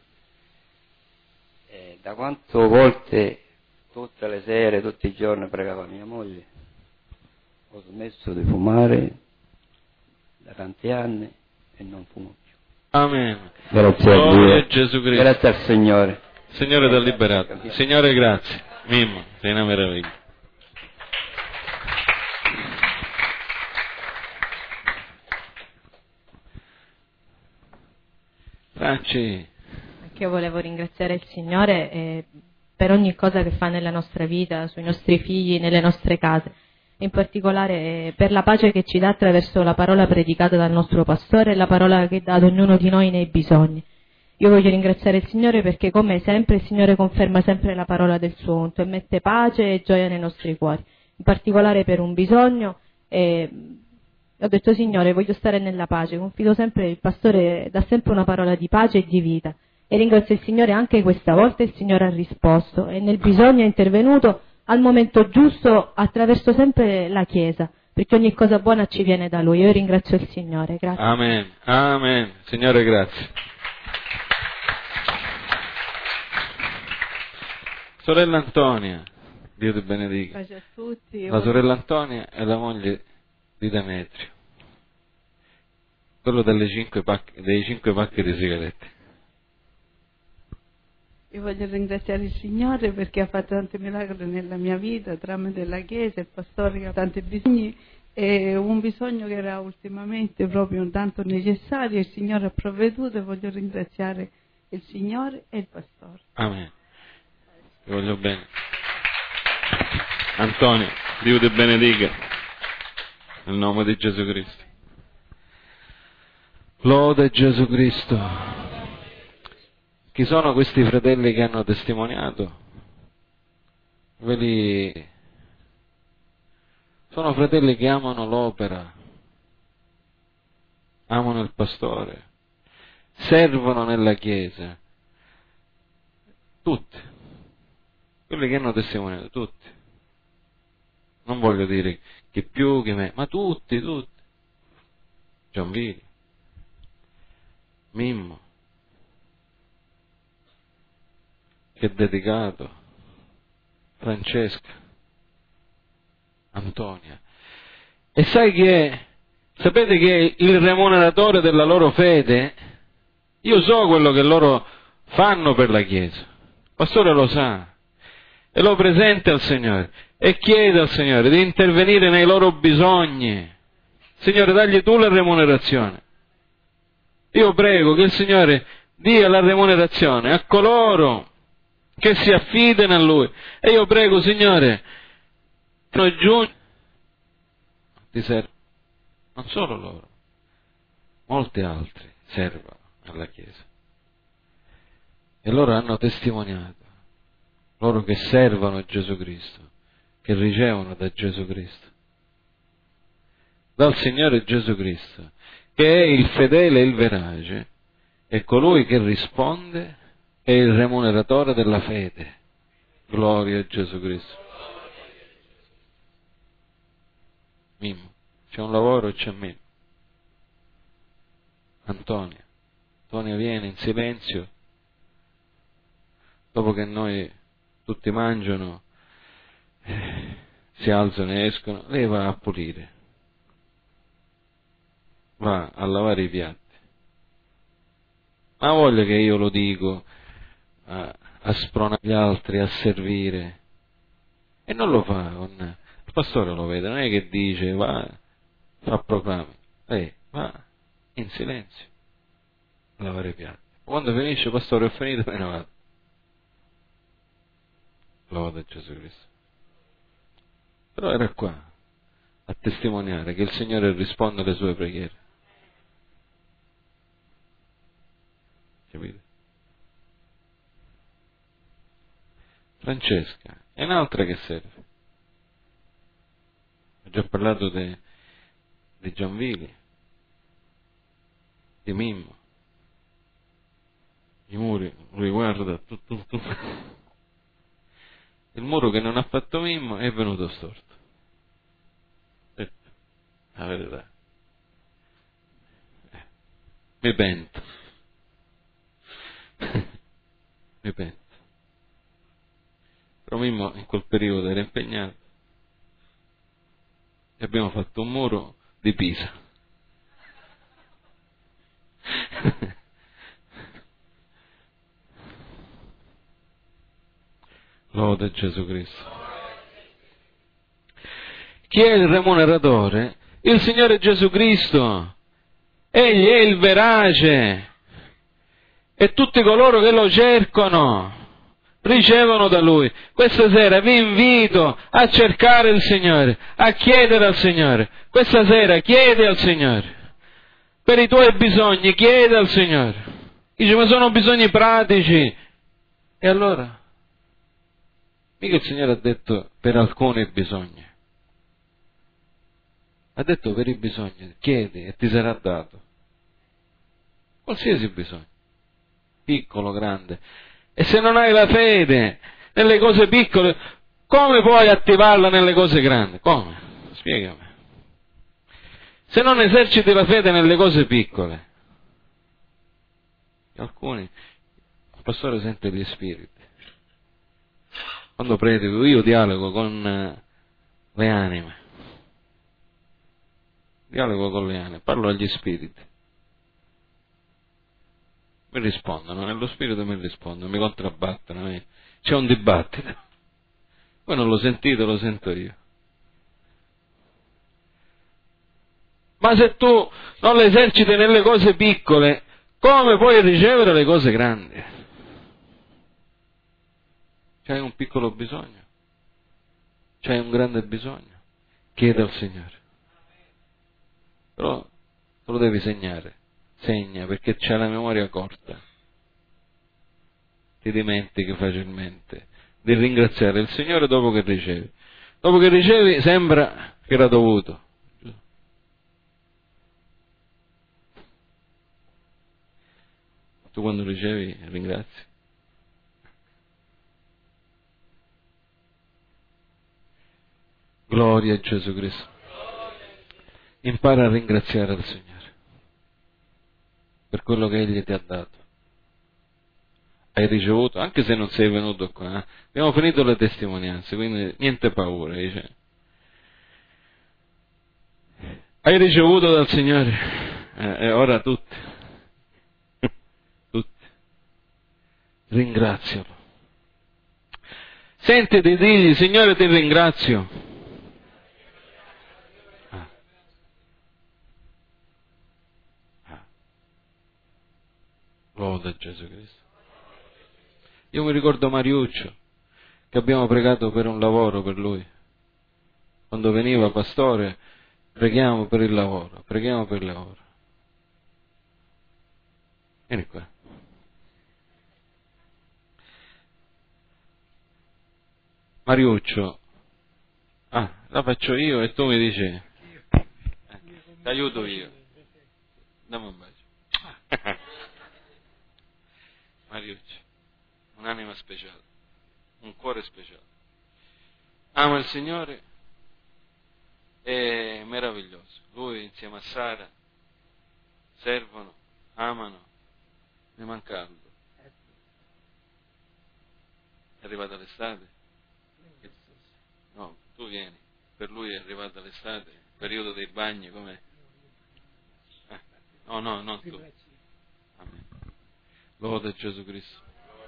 E da quante volte, tutte le sere, tutti i giorni pregava mia moglie, ho smesso di fumare da tanti anni e non fumo più. Amen. Grazie a Gloria Dio. a Gesù Cristo. Grazie al Signore. Signore ti ha liberato. Signore, grazie. Mimmo, sei una meraviglia. Franci. Anche io volevo ringraziare il Signore eh, per ogni cosa che fa nella nostra vita, sui nostri figli, nelle nostre case. In particolare eh, per la pace che ci dà attraverso la parola predicata dal nostro pastore e la parola che dà ad ognuno di noi nei bisogni. Io voglio ringraziare il Signore perché, come sempre, il Signore conferma sempre la parola del suo unto e mette pace e gioia nei nostri cuori. In particolare per un bisogno, eh, ho detto: Signore, voglio stare nella pace, confido sempre, il pastore dà sempre una parola di pace e di vita. E ringrazio il Signore anche questa volta, il Signore ha risposto e nel bisogno è intervenuto al momento giusto attraverso sempre la Chiesa, perché ogni cosa buona ci viene da Lui. Io ringrazio il Signore. Grazie. Amen. Amen. Signore, grazie. Sorella Antonia, Dio ti benedica. Pace a tutti. La sorella Antonia è la moglie di Demetrio, quello delle cinque pacche, dei cinque pacchi di sigarette. Io voglio ringraziare il Signore perché ha fatto tanti miracoli nella mia vita tramite la Chiesa, il pastore che ha tanti bisogni e un bisogno che era ultimamente proprio tanto necessario, il Signore ha provveduto e voglio ringraziare il Signore e il pastore. Amen. Ti voglio bene. Antonio, Dio ti benedica nel nome di Gesù Cristo. Lode Gesù Cristo. Chi sono questi fratelli che hanno testimoniato? Ve li... Sono fratelli che amano l'opera, amano il pastore, servono nella Chiesa. Tutti. Quelli che hanno testimoniato, tutti. Non voglio dire che più, che meno, ma tutti, tutti. Gianvili, Mimmo, che è dedicato, Francesca, Antonia. E sai che, sapete che il remuneratore della loro fede, io so quello che loro fanno per la Chiesa, il pastore lo sa, e lo presenta al Signore, e chiede al Signore di intervenire nei loro bisogni. Signore, dagli tu la remunerazione. Io prego che il Signore dia la remunerazione a coloro che si affidano a Lui. E io prego, Signore, che non aggiungi ti servono. Non solo loro, molti altri servono alla Chiesa. E loro hanno testimoniato, loro che servono Gesù Cristo, che ricevono da Gesù Cristo, dal Signore Gesù Cristo, che è il fedele e il verace, e colui che risponde è il remuneratore della fede. Gloria a Gesù Cristo. Mimmo, c'è un lavoro e c'è Mimmo. Antonia, Antonia viene in silenzio, dopo che noi tutti mangiano, eh, si alzano e escono, lei va a pulire, va a lavare i piatti, Ma ha voglia che io lo dico a, a spronare gli altri, a servire. E non lo fa. Con... Il pastore lo vede, non è che dice va, fa proclami. Lei va in silenzio a lavare i piatti. Quando finisce, pastore, ho finito, me ne vado. Loda Gesù Cristo. Però era qua a testimoniare che il Signore risponde alle sue preghiere. Capite? Francesca è un'altra che serve. Ho già parlato di Gianvili, di Mimmo. I muri, lui guarda, tu, tu, tu. Il muro che non ha fatto Mimmo è venuto storto. La verità. Eh, mi pento. mi pento. Però Mimmo in quel periodo era impegnato e abbiamo fatto un muro di Pisa. Lode Gesù Cristo. Chi è il remuneratore? Il Signore Gesù Cristo. Egli è il verace. E tutti coloro che lo cercano ricevono da Lui. Questa sera vi invito a cercare il Signore, a chiedere al Signore. Questa sera chiedi al Signore. Per i tuoi bisogni chiedi al Signore. Dice, ma sono bisogni pratici. E allora? Mica il Signore ha detto per alcuni bisogni. Ha detto per i bisogni, chiedi e ti sarà dato. Qualsiasi bisogno, piccolo, grande. E se non hai la fede nelle cose piccole, come puoi attivarla nelle cose grandi? Come? Spiegami. Se non eserciti la fede nelle cose piccole, alcuni, il pastore sente gli spiriti. Quando predico io dialogo con le anime. Dialogo con le anime, parlo agli spiriti. Mi rispondono, nello spirito mi rispondono, mi contrabbattono, c'è un dibattito. Voi non lo sentite, lo sento io. Ma se tu non le eserciti nelle cose piccole, come puoi ricevere le cose grandi? C'hai un piccolo bisogno? C'hai un grande bisogno? Chiedi al Signore. Però te lo devi segnare, segna, perché c'è la memoria corta, ti dimentichi facilmente di ringraziare il Signore dopo che ricevi. Dopo che ricevi sembra che era dovuto. Tu quando ricevi ringrazi. Gloria a Gesù Cristo. Impara a ringraziare il Signore per quello che Egli ti ha dato. Hai ricevuto, anche se non sei venuto qua. Eh? Abbiamo finito le testimonianze, quindi niente paura. Dice. Hai ricevuto dal Signore? Eh, e ora tutti. tutti. Ringrazialo. Sentiti, digli, Signore ti ringrazio. Lode Gesù Cristo. Io mi ricordo Mariuccio, che abbiamo pregato per un lavoro per lui. Quando veniva pastore, preghiamo per il lavoro, preghiamo per il lavoro. Vieni qua. Mariuccio, ah, la faccio io e tu mi dici, eh, ti aiuto io. Dammi un bacio. Mariuccio, un'anima speciale, un cuore speciale. Ama il Signore, è meraviglioso. Lui insieme a Sara servono, amano, ne manca caldo. È arrivata l'estate? No, tu vieni. Per lui è arrivata l'estate, il periodo dei bagni, com'è? Eh, no, no, non tu. Amen. Lode Gesù Cristo.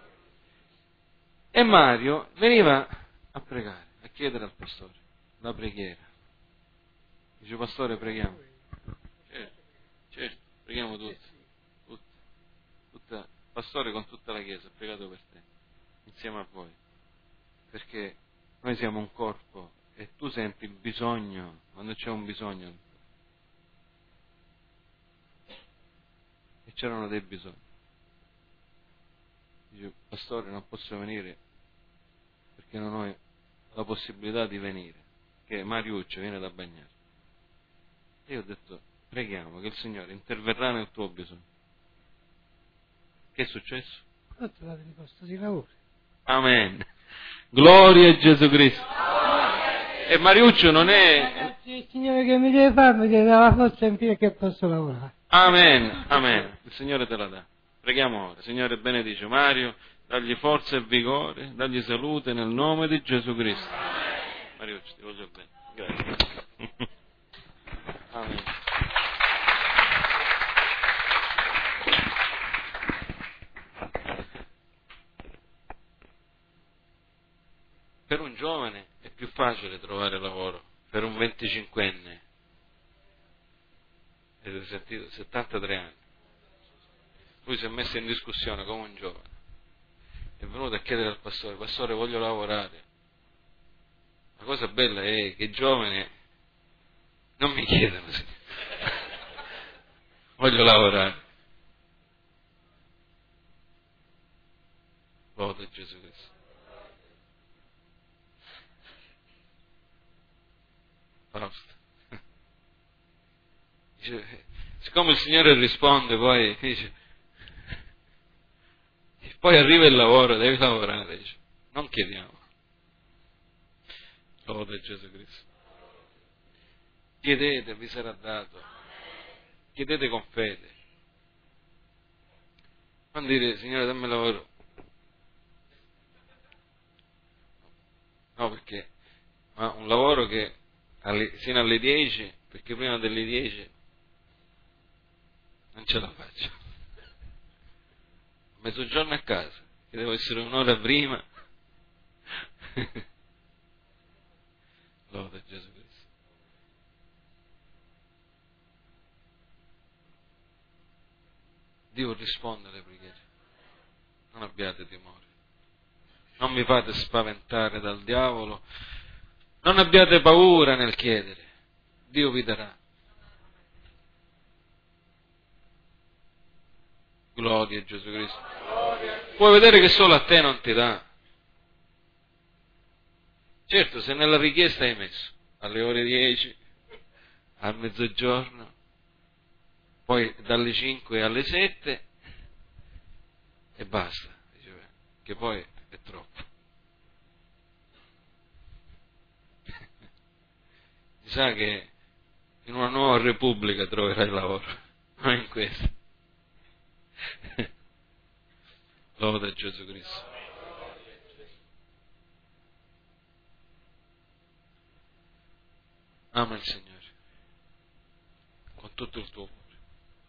E Mario veniva a pregare, a chiedere al pastore la preghiera. Dice, pastore, preghiamo. Certo, certo, preghiamo tutti. tutti tutta, pastore con tutta la Chiesa ha pregato per te, insieme a voi. Perché noi siamo un corpo e tu senti il bisogno, quando c'è un bisogno. E c'erano dei bisogni. Dice, pastore, non posso venire perché non ho la possibilità di venire, che Mariuccio viene da bagnare. E io ho detto, preghiamo che il Signore interverrà nel tuo bisogno. Che è successo? Ho trovato il posto di lavoro. Amen. Gloria a Gesù Cristo. E Mariuccio non è... Il Signore che mi deve fare mi deve dare la forza in più che posso lavorare. Amen, amen. Il Signore te la dà. Preghiamo ora. Signore, benedice Mario, dagli forza e vigore, dagli salute nel nome di Gesù Cristo. Mariuccio, ti voglio bene. Grazie. Amen. Per un giovane è più facile trovare lavoro, per un venticinquenne, avete sentito, settantatré anni, lui si è messo in discussione come un giovane, è venuto a chiedere al pastore, pastore voglio lavorare. La cosa bella è che i giovani non mi chiedono se voglio lavorare. Lode a Gesù Cristo. Fausto. Dice, siccome il Signore risponde, poi dice, poi arriva il lavoro, devi lavorare, dice, non chiediamo. Lode a Gesù Cristo. Chiedete, vi sarà dato. Chiedete con fede. Non dire, Signore, dammi lavoro. No, perché ma un lavoro che alle, fino alle dieci, perché prima delle dieci non ce la faccio. Mezzogiorno a casa, che devo essere un'ora prima. Lode a Gesù Cristo. Dio risponde alle preghiere. Non abbiate timore. Non vi fate spaventare dal diavolo. Non abbiate paura nel chiedere. Dio vi darà. Gloria a Gesù Cristo. Puoi vedere che solo a te non ti dà. Certo, se nella richiesta hai messo alle ore dieci, al mezzogiorno, poi dalle cinque alle sette e basta, dice, che poi è troppo. Mi sa che in una nuova repubblica troverai lavoro, non in questa. Lode a Gesù Cristo. Ama il Signore con tutto il tuo cuore.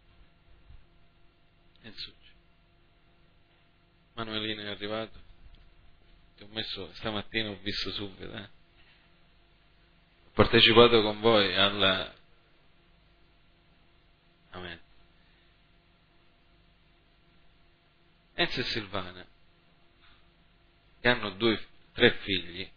E su. Manuelino è arrivato. Ti ho messo stamattina, ho visto subito. Eh? Ho partecipato con voi alla. Amen. Enzo e Silvana, che hanno due, tre figli,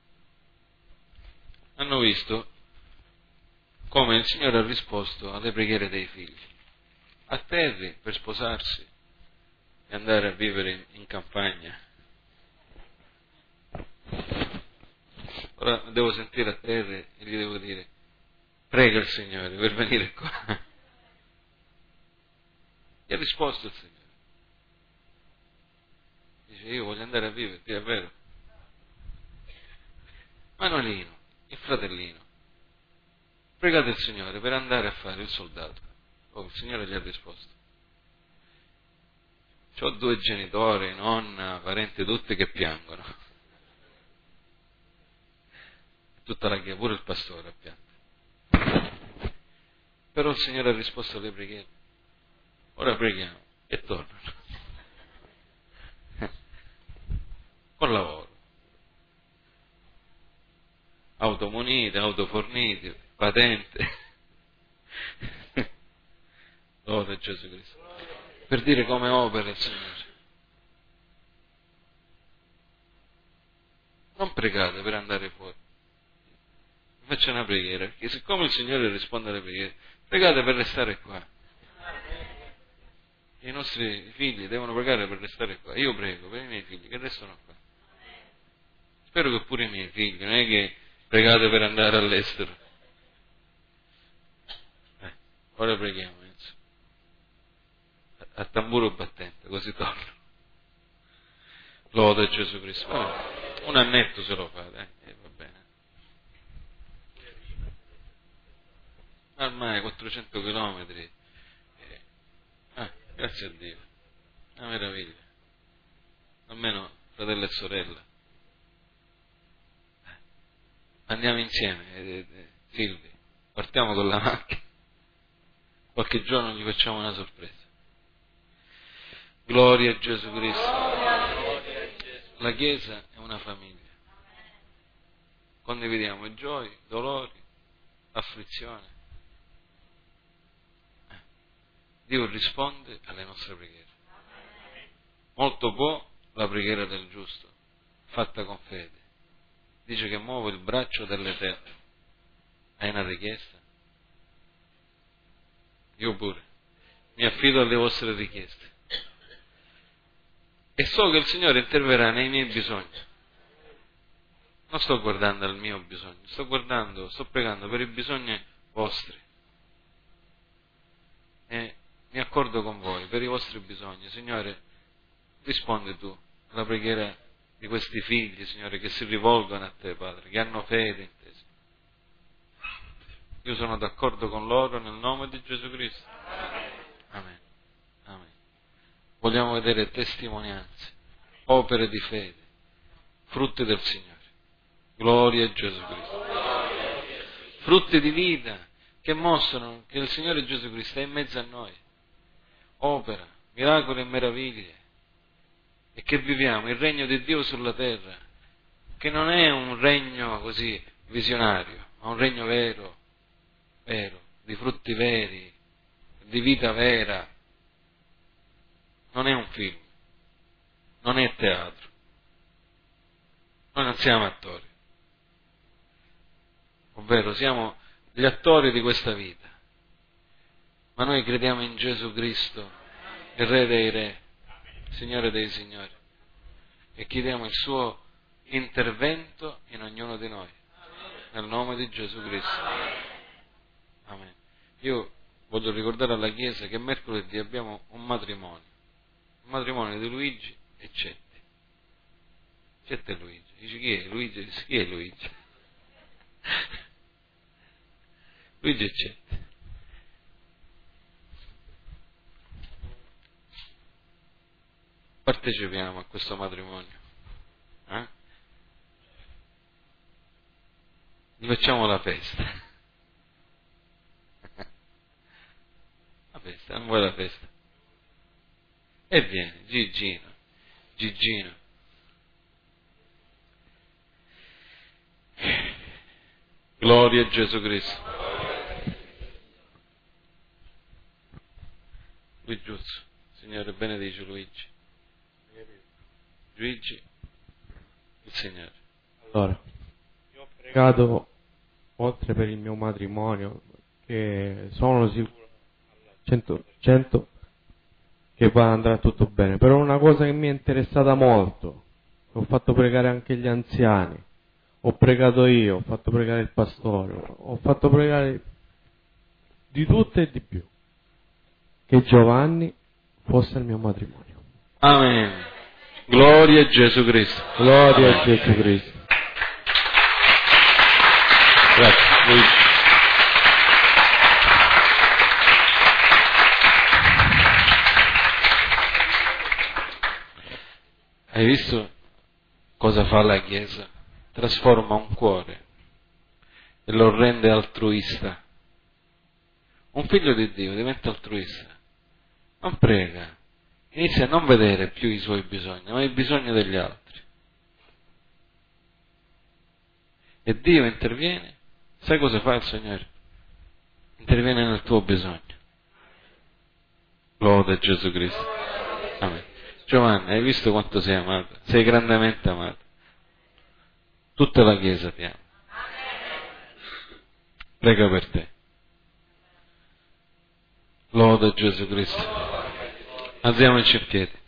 hanno visto come il Signore ha risposto alle preghiere dei figli. Atterri per sposarsi e andare a vivere in, in campagna. Ora devo sentire a terra e gli devo dire, prega il Signore per venire qua. Gli ha risposto il Signore. Dice, io voglio andare a vivere, è vero. Manuelino, il fratellino, pregate il Signore per andare a fare il soldato. Oh, il Signore gli ha risposto. C'ho due genitori, nonna, parenti, tutti che piangono. Tutta la chiesa, pure il pastore ha pianto. Però il Signore ha risposto alle preghiere. Ora preghiamo e tornano. Con lavoro. Auto munite, auto fornite, patente. Lode a Gesù Cristo. Per dire come opera il Signore. Non pregate per andare fuori. Faccia una preghiera, perché siccome il Signore risponde alle preghiere, pregate per restare qua. I nostri figli devono pregare per restare qua. Io prego per i miei figli che restano qua. Spero che pure i miei figli, non è che pregate per andare all'estero. Eh, ora preghiamo, Enzo. A tamburo battente, così torno. Lode a Gesù Cristo. Vabbè, un annetto se lo fate, eh, va bene. Ormai quattrocento chilometri. Eh, ah, grazie a Dio. Una meraviglia. Almeno fratello e sorella. Andiamo insieme, eh, eh, Silvi. Partiamo con la macchina. Qualche giorno gli facciamo una sorpresa. Gloria a Gesù Cristo. La Chiesa è una famiglia. Condividiamo gioie, dolori, afflizione. Dio risponde alle nostre preghiere. Molto può la preghiera del giusto, fatta con fede. Dice che muove il braccio dell'Eterno. Hai una richiesta? Io pure. Mi affido alle vostre richieste. E so che il Signore interverrà nei miei bisogni. Non sto guardando al mio bisogno, sto guardando, sto pregando per i bisogni vostri. E mi accordo con voi per i vostri bisogni. Signore, rispondi tu alla preghiera di questi figli, Signore, che si rivolgono a te, Padre, che hanno fede in te. Io sono d'accordo con loro nel nome di Gesù Cristo. Amen. Amen. Vogliamo vedere testimonianze, opere di fede, frutti del Signore. Gloria a Gesù Cristo. Frutti di vita che mostrano che il Signore Gesù Cristo è in mezzo a noi. Opera, miracoli e meraviglie. E che viviamo il regno di Dio sulla terra, che non è un regno così visionario, ma un regno vero, vero, di frutti veri, di vita vera. Non è un film, non è teatro. Noi non siamo attori, ovvero siamo gli attori di questa vita, ma noi crediamo in Gesù Cristo, il Re dei Re, Signore dei Signori, e chiediamo il suo intervento in ognuno di noi, nel nome di Gesù Cristo. Amen. Io voglio ricordare alla Chiesa che mercoledì abbiamo un matrimonio, un matrimonio di Luigi e Cetti. Cetti e Luigi. Dice chi è Luigi? Dice chi è Luigi? Luigi e Cetti. Partecipiamo a questo matrimonio. Eh? Gli facciamo la festa. La festa, non vuoi la festa? E viene, Gigino, Gigino. Gloria a Gesù Cristo. Luigiuzzo, Signore benedice Luigi. Luigi, il Signore. Allora, io ho pregato oltre per il mio matrimonio, che sono sicuro al cento per cento che va andrà tutto bene, però una cosa che mi è interessata molto, ho fatto pregare anche gli anziani, ho pregato io, ho fatto pregare il pastore, ho fatto pregare di tutto e di più, che Giovanni fosse il mio matrimonio. Amen. Gloria a Gesù Cristo. Gloria a Gesù Cristo. Grazie, Luigi. Hai visto cosa fa la Chiesa? Trasforma un cuore e lo rende altruista. Un figlio di Dio diventa altruista. Non prega. Inizia a non vedere più i suoi bisogni, ma i bisogni degli altri. e Dio interviene, sai cosa fa il Signore? Interviene nel tuo bisogno. Lode Gesù Cristo. Amen. Giovanni, hai visto quanto sei amato? Sei grandemente amato. Tutta la Chiesa ti ama. Prega per te. Lode Gesù Cristo. Alziamoci in piedi.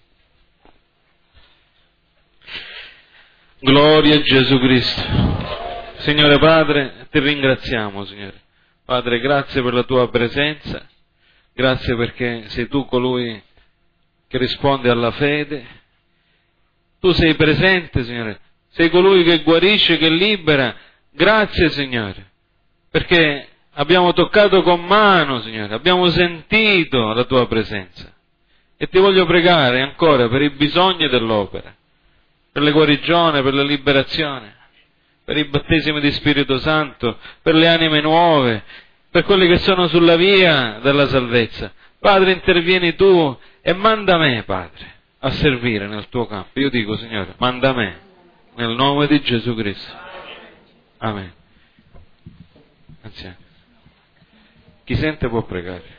Gloria a Gesù Cristo. Signore Padre, ti ringraziamo, Signore. Padre, grazie per la tua presenza. Grazie perché sei tu colui che risponde alla fede. Tu sei presente, Signore. Sei colui che guarisce, che libera. Grazie, Signore, perché abbiamo toccato con mano, Signore. Abbiamo sentito la tua presenza. E ti voglio pregare ancora per i bisogni dell'opera, per le guarigioni, per la liberazione, per i battesimi di Spirito Santo, per le anime nuove, per quelli che sono sulla via della salvezza. Padre, intervieni tu e manda me, Padre, a servire nel tuo campo. Io dico, Signore, manda me, nel nome di Gesù Cristo. Amen. Anziano. Chi sente può pregare.